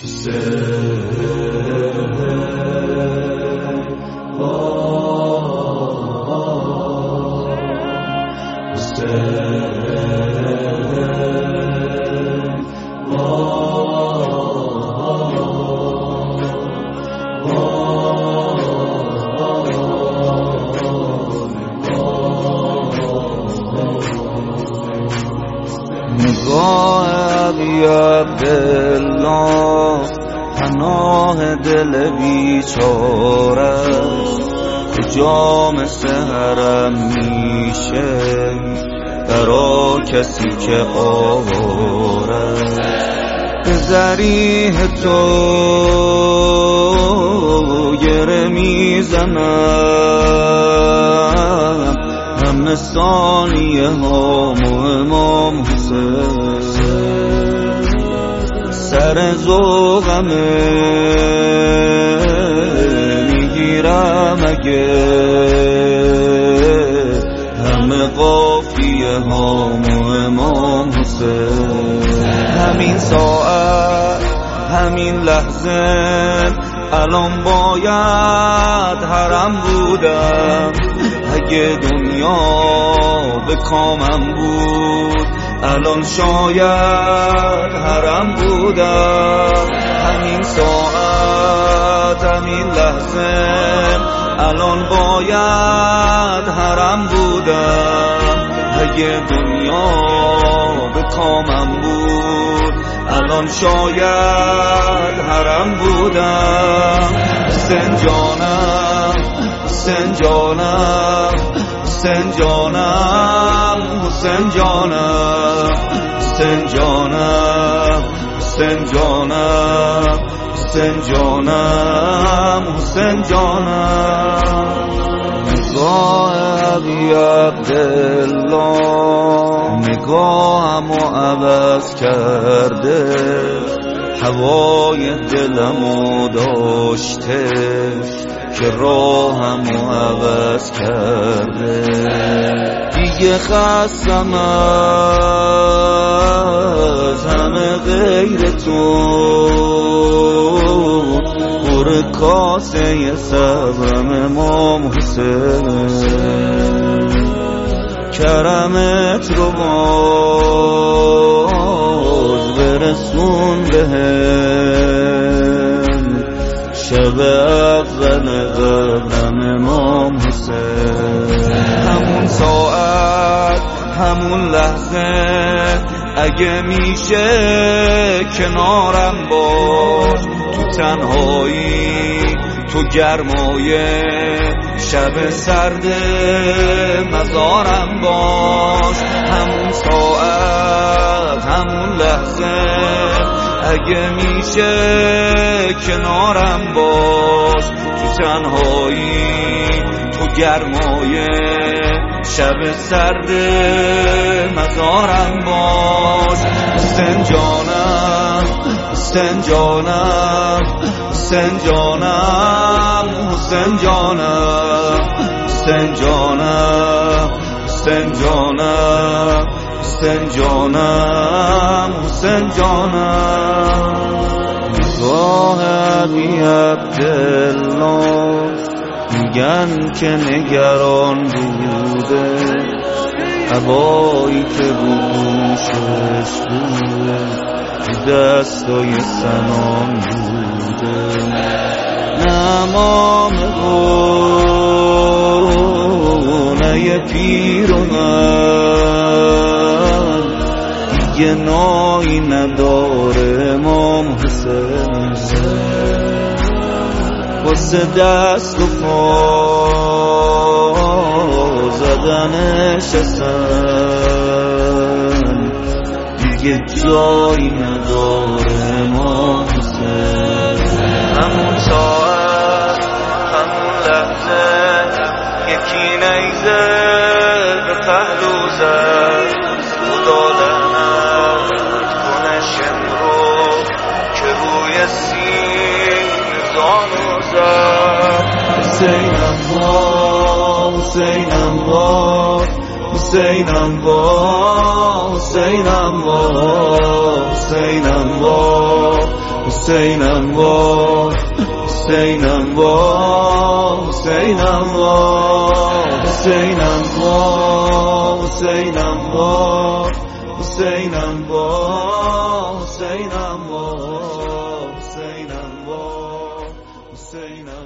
نگاه ابی عبدالله پناه دل بیچاره‌ست که جام سحرم میشه برا کسی که آواره. به ذریح تو گره میزنم همه ثانیه ها امام حسین. سر ذوقمه میگیرم اگه همه قافیه ها امام حسین. همین ساعت همین لحظه الان باید حرم بودم. اگه دنیا به کامم بود الان شاید حرم بودم. همین ساعت همین لحظه الان باید حرم بودم. اگه دنیا به کامم بود الان شاید حرم بودم. حسین جانم حسین جانم حسین جانم حسین جانم حسین جانم حسین جانم حسین جانم حسین جانم. نگاه ابی عبدالله نگاهمو عوض کرده. هوای دلمو داشته که راهمو عوض کرده. دیگه خستم از همه غیر تو. پر کاسه صبرم امام حسین. کرمت رو باز برسون بهم. شب اول قبرم امام حسین. همون ساعت همون لحظه اگه میشه کنارم باش. تو تنهایی تو گرمای شب سرد مزارم باش. همون ساعت همون لحظه اگه میشه کنارم باش. تو تنهایی تو گرمای شب سرد مزارم باش. حسین جانم حسین جانم حسین جانم حسین جانم حسین جانم حسین جانم حسین جانم حسین جانم. نگاه ابی عبدالله میگن که نگران بوده. عبایی که بوشش بوده تو دستای سنان بوده. نه امام گونه پیرمرد دیگه نایی نداره امام حسین. واسه دست و پا زدنش اصلا دیگه جایی نداره امام حسین. همون ساعت همون لحظه یکی نیزه به پهلو زد. خدا لعنت کنه شمرو که روی سینه زانو زد. حسینم با حسینم با حسینم با حسینم با حسینم با حسینم وای حسینم وای حسینم وای حسینم وای حسینم وای حسینم وای حسینم وای حسینم وای حسینم